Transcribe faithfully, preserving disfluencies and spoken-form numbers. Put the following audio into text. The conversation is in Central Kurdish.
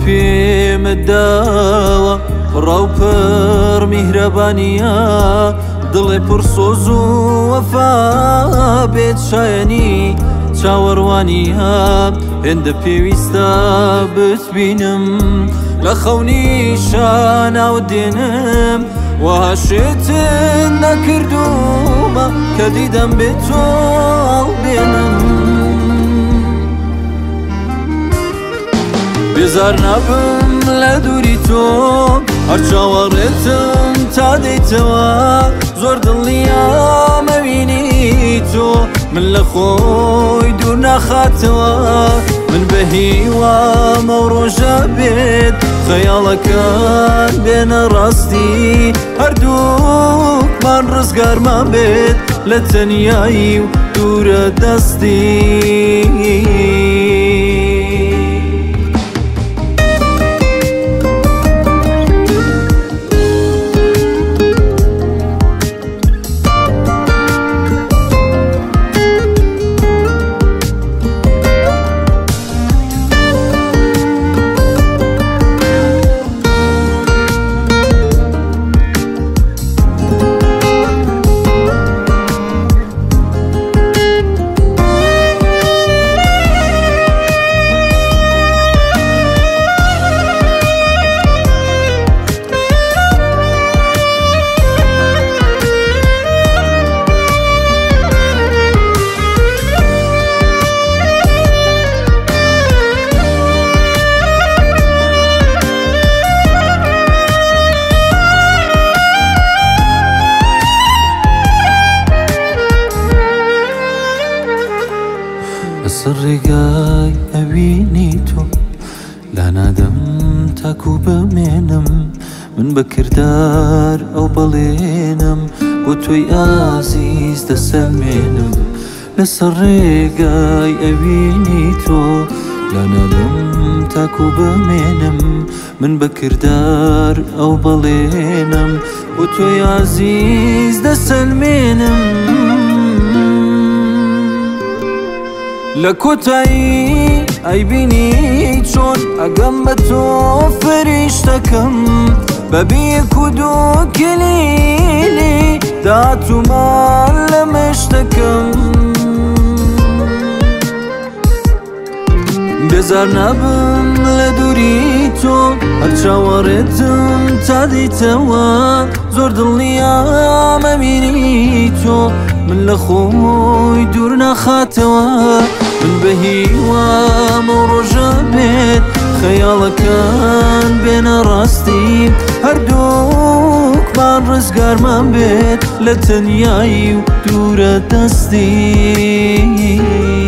پێمەداوە ڕاوپەر میهرەبانیە دڵێ پڕسۆز و وەفا بێت شایەنی چاوەڕوانیە هێندە پێویستە بتبینم لە خەونی شاناوت دێنم وەها شێتن نەکردومە کە دیدەم بێت تۆ هەڵبێنم بێزار نابم لە دووری تۆ هەر چاوەڕێتم تا دەیتەوە زۆر دڵنیام ئەبینی تۆ من لە خۆی دوور ناخاتەوە من بە هیوام ئەو ڕۆژە بێت خەیاڵەکان بێنە ڕاستی هەردووکمان ڕزگارمان بێت لە تەنیایی و دوورە دەستی لەسەر ڕێگای ئەبینی تۆ لا نادەم تاکو بمێنم من بە کردار ئەو بەڵێنم بۆ تۆی ئازیز دەسەلمێنم لەسەر ڕێگای ئەبینی تۆ لا نادەم تاکو بمێنم من بە کردار ئەو بەڵێنم بۆ تۆی ئازیز دەسەلمێنم لە کۆتایی ئەیبینی چۆن ئەگەم بە تۆ فریشتەکەم بەبێ یەک و دوو کلیلی داتومان لە مشتەکەم بێزار نابم لە دووری تۆ هەر چاوەڕێتم تا دەیتەوە زۆر دڵنیام ئەبینی تۆ من لە خۆی دوور ناخاتەوە من بە هیوام ئەو ڕۆژە بێت خەیاڵەکان بێنە ڕاستی هەردووکمان ڕزگارمان بێت لە تەنیایی و دوورە دەستی